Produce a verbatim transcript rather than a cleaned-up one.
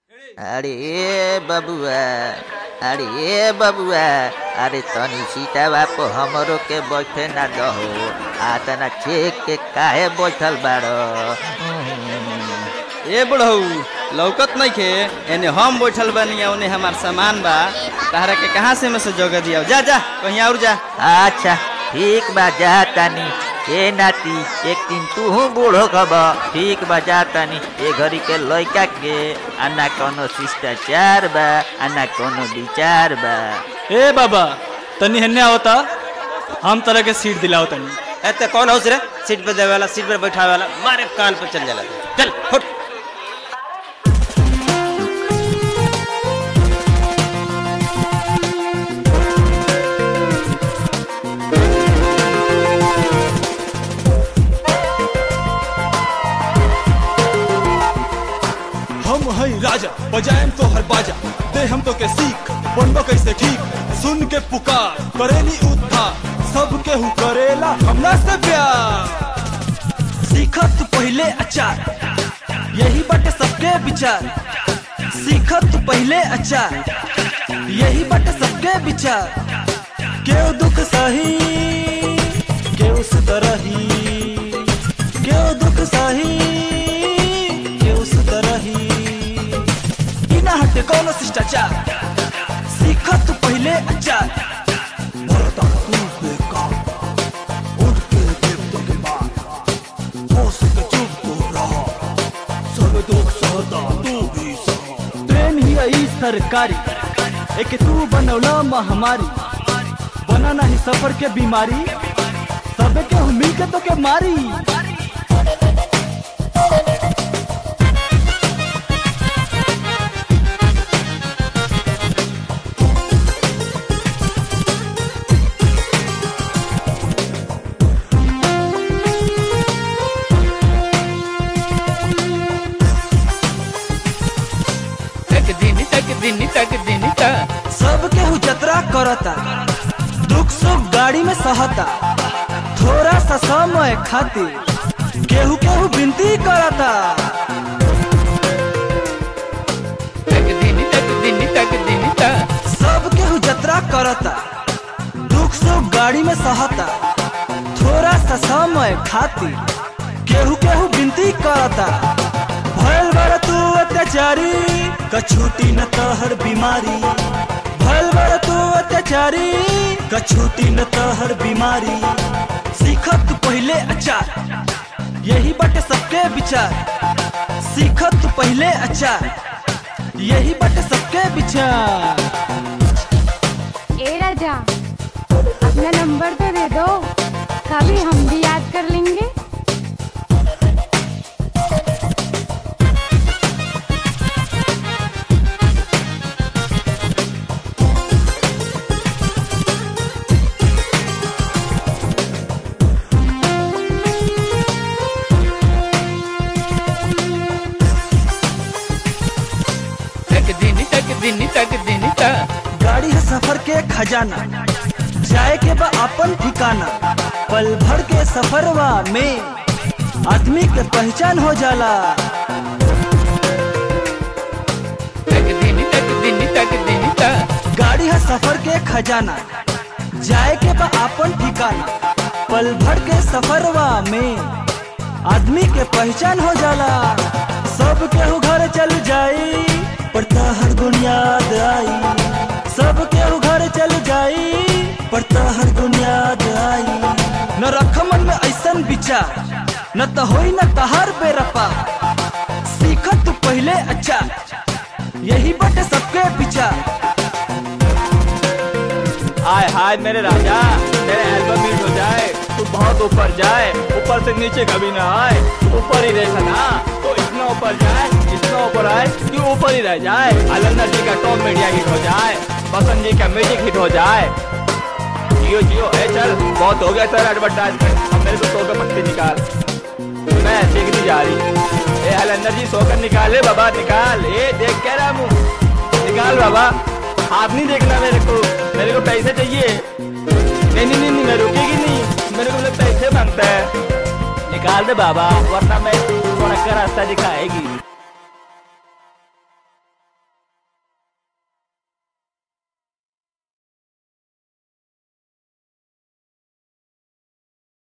अरे बबुआ, अरे बबुआ, अरे तनी सीता बाप हमरो के बैठे ना दहो। आतना चेक के काहे बैठल बाड़ो? ए बुढ़ऊ लौकत नहीं खे एने हम बैठल बानी ओने हमार सामान बा। तहरा के कहाँ से में से जगह दिया? जा जा कहीं और जा। अच्छा ठीक बा, जा तानी। ए नाती, एक दिन तू बूढ़ो खब। ठीक बा, जा तानी। ए घड़ी के लड़का के आना कोनो शिष्टाचार बा, आना कोनो विचार बा। ए बाबा तनी हन्ने आवता, हम तरह के सीट दिलाओ तनी। एते कौन होस रे? सीट पे देवे वाला, सीट पे बैठावे वाला, मारे कान पे चल जाला। चल फुट। हम हई राजा, बजाएम तो हर बाजा, दे हम तो के सीख, बनबो कैसे ठीक। सुन के पुकार करेली उद्धार, सब केहू करेला हमरा से प्यार। सीखत पहले अचार, यही बाटे सबके विचार। सीखत पहले अचार, यही बाटे सबके विचार। केहू दुख सही, केहू सुधरही, केहू दुख सही, केहू सुधरही। बिना हटे कोनो शिष्टाचार, सीखत पहले अचार। भरता तू बेकार, उठ के देव तो के बाद, होश के चुप तो रहा, सब दुख सहता तू भी सहा। ट्रेन ही आई सरकारी, एक तू बनौला महामारी। बना नहीं सफर के बीमारी, सबे के मिल के तो के मारी। सब केहू जतरा करता, दुख सुख गाड़ी में सहता। थोड़ा सा समय खातिर केहू केहू विनती करता। सब केहू जतरा करता, दुख सुख गाड़ी में सहता। थोड़ा सा समय खातिर केहू केहू विनती करता। भयल बड़ तू अत्याचारी, कछूटी न तहर बीमारी। भयल बड़ तू अत्याचारी, कछूटी न तहर बीमारी। सीखत पहले अचार, यही बाटे सबके विचार। सीखत पहले अचार, यही बाटे सबके विचार। ए राजा, अपना नंबर तो दे दो, कभी हम भी याद कर लेंगे। गाड़ी है सफर के खजाना, जाए के बा अपन ठिकाना। पल भर के सफरवा में आदमी के पहचान हो जाला। गाड़ी है सफर के खजाना, जाए के बा अपन ठिकाना। पल भर के सफरवा में आदमी के पहचान हो जाला। सब केहू घर चल जाई, पड़ता हर गुण याद आई। सब केहू घर चल जाई, पड़ता हर गुण याद आई। न रख मन में ऐसन विचार, न तो होई न तहार बेरपा। सीखत पहले अच्छा, यही बाटे सबके विचार। आय हाय मेरे राजा, तेरे एल्बम हिट हो जाए, तू बहुत ऊपर जाए, ऊपर से नीचे कभी ना आए। ऊपर ही रहता ना तो इतना ऊपर जाए, इतना ऊपर आए कि ऊपर ही रह जाए। अलंदर जी का टॉप मीडिया हिट हो जाए, बसंत जी का म्यूजिक हिट हो जाए। जियो जियो ए चल, बहुत हो गया सर एडवर्टाइजमेंट, अब मेरे को सौ का पत्ती निकाल। मैं देखती जा रही। ए अलंदर जी सौ का निकाले बाबा, निकाल। ए देख कह रहा मुँह, निकाल बाबा। हाथ नहीं देखना मेरे को, मेरे को पैसे चाहिए। नहीं नहीं नहीं, मैं रुकेगी नहीं, मेरे को पैसे मांगता है। निकाल दे बाबा, वरना मैं थोड़ा का रास्ता दिखाएगी।